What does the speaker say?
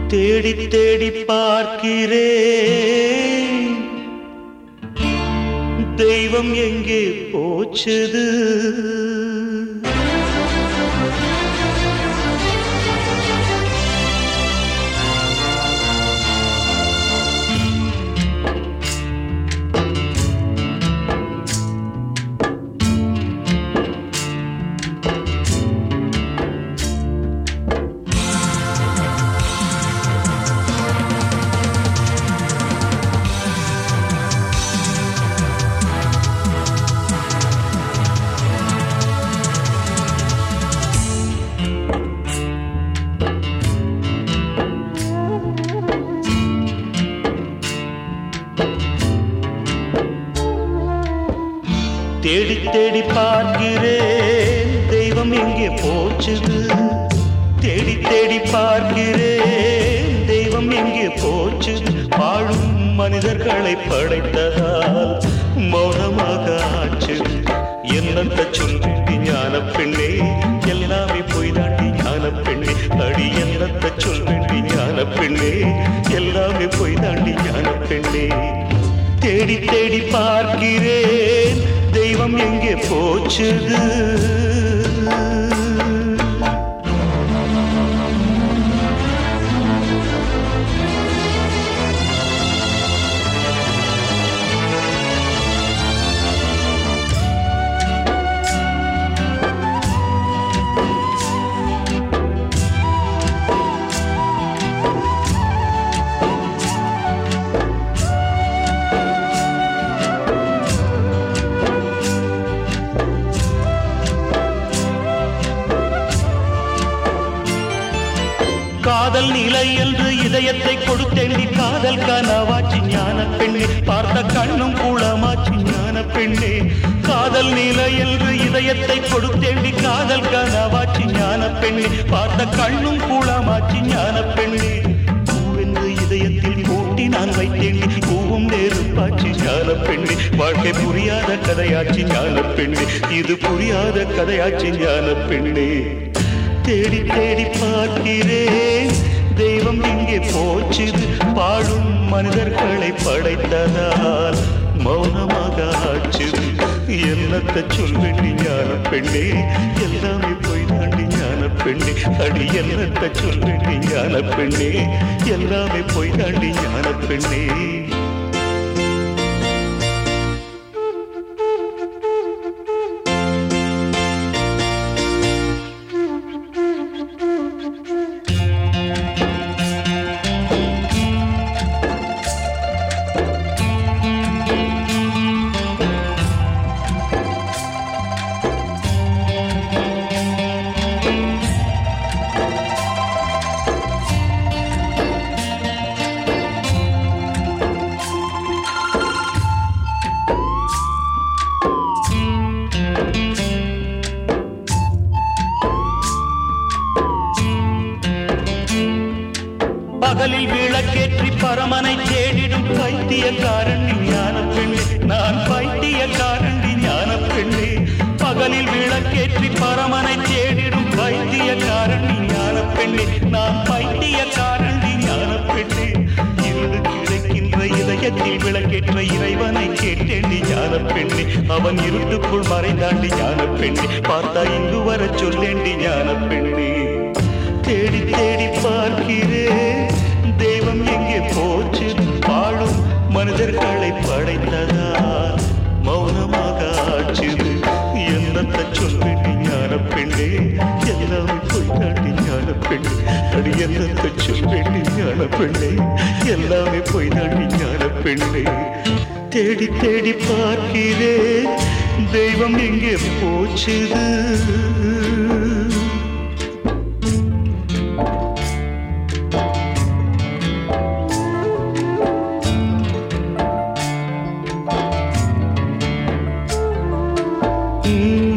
தேடி தேடி பார்க்கிறேன், தெய்வம் எங்கே போச்சுது? தேடி தேடி பார்க்கிறேன், தெய்வம் எங்கே போச்சுது? தேடி தேடி பார்க்கிறேன், தெய்வம் எங்கே போச்சுது? வாழும் மனிதர்களை படைத்ததால் மௌனமாக ஆச்சு. என்னத்த சொல்வேண்டி ஞான பெண்ணே, எல்லாமே போய் தாண்டி ஞான பெண்ணே. அடி என்னத்த சொல்வேண்டி ஞான பெண்ணே, எல்லாமே போய் தாண்டி ஞான பெண்ணே. தேடி தேடி பார்க்கிறேன், தெய்வம் எங்கே போச்சுது? காதல் நிலை என்று இதயத்தை கொடுத்தேண்டி, காதல் கனவாச்சி ஞான பெண்ணே. பார்த்த கண்ணும் கூளமாச்சி ஞான பெண்ணே. காதல் நிலை என்று இதயத்தை கொடுத்தேண்டி, காதல் கனவாச்சி ஞான பெண்ணே. பார்த்த கண்ணும் கூளமாச்சி ஞான பெண்ணே. பூவென்று இதயத்தில் கூட்டி நான் வைத்தேண்டி, பூவும் நெருப்பாச்சி ஞான பெண்ணே. வாழ்க்கை புரியாத கதையாச்சி ஞான பெண்ணே, இது புரியாத கதையாச்சி ஞான பெண்ணே. தேடி தேடி பார்க்கிறேன், தெய்வம் எங்கே போச்சுது? வாழும் மனிதர்களை படைத்ததால் மௌனமாக ஆச்சுது. என்னத்த சொல்வேண்டி ஞான பெண்ணே, எல்லாமே போய் தாண்டி ஞான பெண்ணே. அடி என்னத்த சொல்வேண்டி ஞான பெண்ணே, எல்லாமே போய் தாண்டி ஞான பெண்ணே. பகலில் விளக்கேற்றி பரமனை தேடிடும் பைத்தியக்காரன் ஞான பெண்ணே. நான் பைத்தியக்காரன் ஞான பெண்ணே. பகலில் விளக்கேற்றி பரமனை தேடிடும் பைத்தியக்காரன் ஞான பெண்ணே. நான் பைத்தியக்காரன் ஞான பெண்ணே. இருள் கிடைக்கின்ற இதயத்தில் விளக்கேற்ற இறைவனை கேட்டேன் ஞான பெண்ணே. அவன் இருட்டுக்குள் மறைந்தாண்டி ஞான பெண்ணே. பார்த்தா இங்கு வர சொல்லேண்டி ஞான பெண்ணே. தேடி தேடி பார்க்கிறேன், தெய்வம் எங்கே போச்சு? வாழும் மனிதர்களை படைத்ததால் மௌனமாக ஆச்சுது. என்னத்த சொல்வேண்டி ஞான பெண்ணே, எல்லாமே போய் தாண்டி ஞான பெண்ணே. அடி என்னத்த சொல்வேண்டி ஞான பெண்ணே, எல்லாமே போய் தாண்டி ஞான பெண்ணே. தேடி தேடி பார்க்கிறேன், தெய்வம் எங்கே போச்சுது? Mm-hmm.